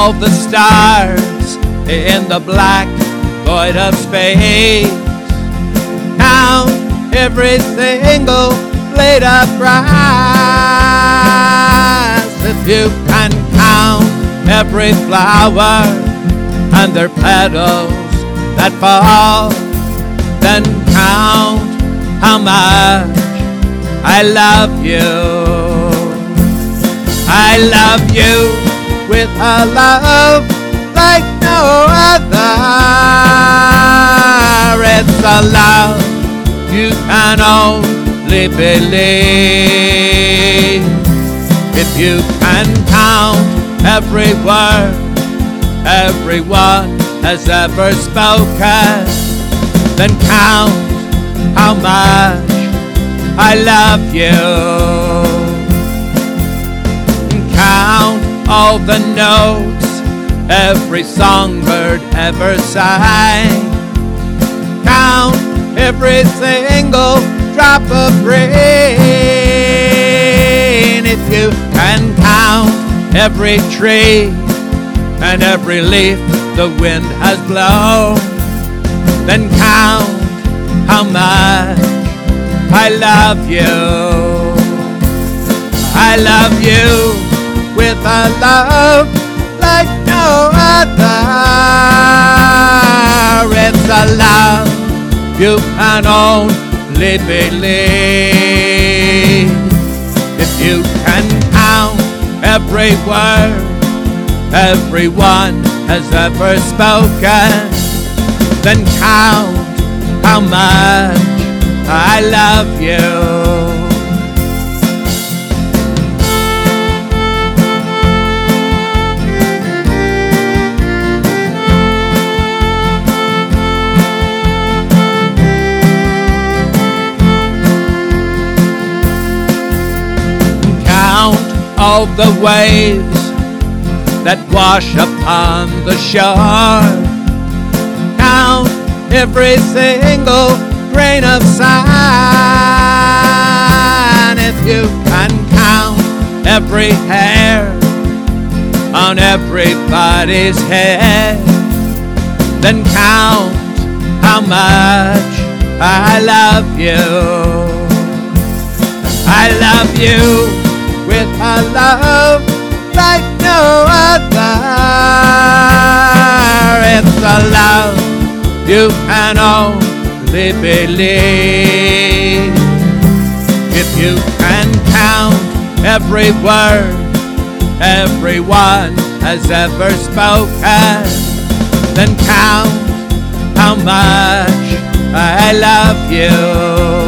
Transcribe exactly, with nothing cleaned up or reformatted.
all the stars in the black void of space. Count every single blade of grass. If you can count every flower and their petals that fall, then count how much I love you. I love you with a love like no other. It's a love you can only believe. If you can count every word everyone has ever spoken, then count how much I love you. Count all the notes every songbird ever sang. Count every single drop of rain. If you can count every tree and every leaf the wind has blown, then count how much I love you. I love you with a love like no other. It's a love you can only believe. If you can count every word everyone has ever spoken, then count how much I love you. All the waves that wash upon the shore. Count every single grain of sand. If you can count every hair on everybody's head, then count how much I love you. I love you with a love like no other. It's a love you can only believe. If you can count every word everyone has ever spoken, then count how much I love you.